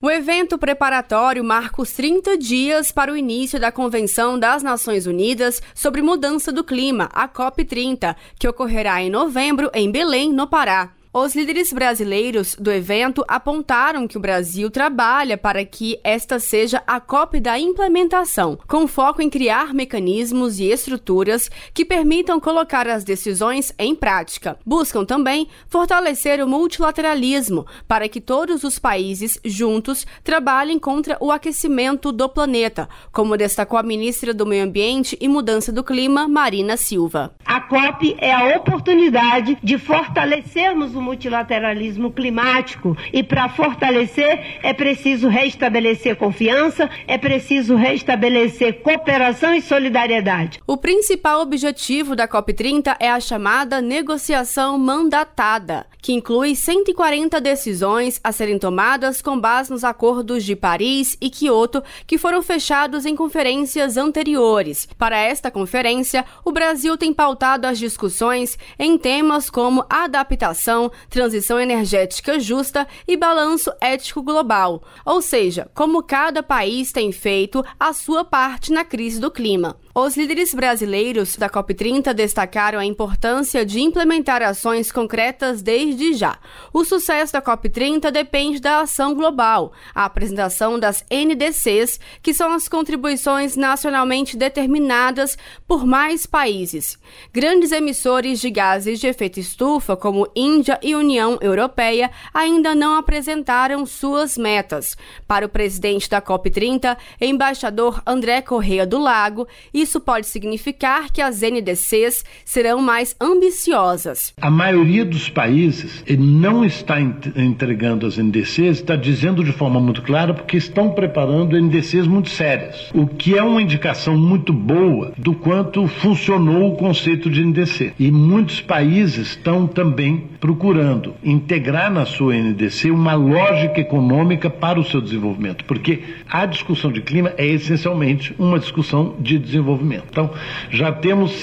O evento preparatório marca os 30 dias para o início da Convenção das Nações Unidas sobre Mudança do Clima, a COP30, que ocorrerá em novembro em Belém, no Pará. Os líderes brasileiros do evento apontaram que o Brasil trabalha para que esta seja a COP da implementação, com foco em criar mecanismos e estruturas que permitam colocar as decisões em prática. Buscam também fortalecer o multilateralismo para que todos os países juntos trabalhem contra o aquecimento do planeta, como destacou a ministra do Meio Ambiente e Mudança do Clima, Marina Silva. A COP é a oportunidade de fortalecermos o multilateralismo climático e para fortalecer é preciso restabelecer confiança, é preciso restabelecer cooperação e solidariedade. O principal objetivo da COP30 é a chamada negociação mandatada, que inclui 140 decisões a serem tomadas com base nos acordos de Paris e Kyoto, que foram fechados em conferências anteriores. Para esta conferência, o Brasil tem pautado as discussões em temas como adaptação, transição energética justa e balanço ético global, ou seja, como cada país tem feito a sua parte na crise do clima. Os líderes brasileiros da COP30 destacaram a importância de implementar ações concretas desde já. O sucesso da COP30 depende da ação global, a apresentação das NDCs, que são as contribuições nacionalmente determinadas por mais países. Grandes emissores de gases de efeito estufa, como Índia e União Europeia, ainda não apresentaram suas metas. Para o presidente da COP30, embaixador André Corrêa do Lago, isso pode significar que as NDCs serão mais ambiciosas. A maioria dos países não está entregando as NDCs, está dizendo de forma muito clara, porque estão preparando NDCs muito sérias, o que é uma indicação muito boa do quanto funcionou o conceito de NDC. E muitos países estão também procurando integrar na sua NDC uma lógica econômica para o seu desenvolvimento, porque a discussão de clima é essencialmente uma discussão de desenvolvimento. Então, já temos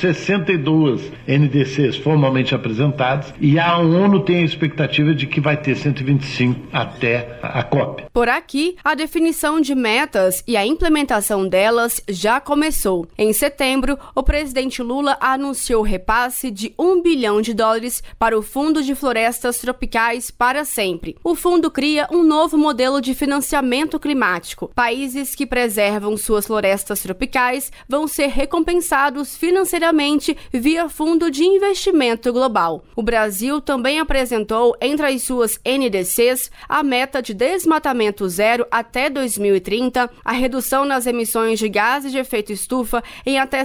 62 NDCs formalmente apresentados e a ONU tem a expectativa de que vai ter 125 até a COP. Por aqui, a definição de metas e a implementação delas já começou. Em setembro, o presidente Lula anunciou o repasse de US$1 bilhão para o Fundo de Florestas Tropicais para Sempre. O fundo cria um novo modelo de financiamento climático. Países que preservam suas florestas tropicais vão ser recompensados financeiramente via Fundo de Investimento Global. O Brasil também apresentou entre as suas NDCs a meta de desmatamento zero até 2030, a redução nas emissões de gases de efeito estufa em até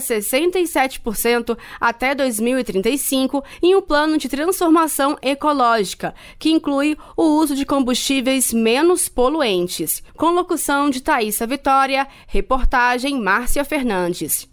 67% até 2035 e um plano de transformação ecológica, que inclui o uso de combustíveis menos poluentes. Com locução de Thaísa Vitória, reportagem Márcia Fernandes.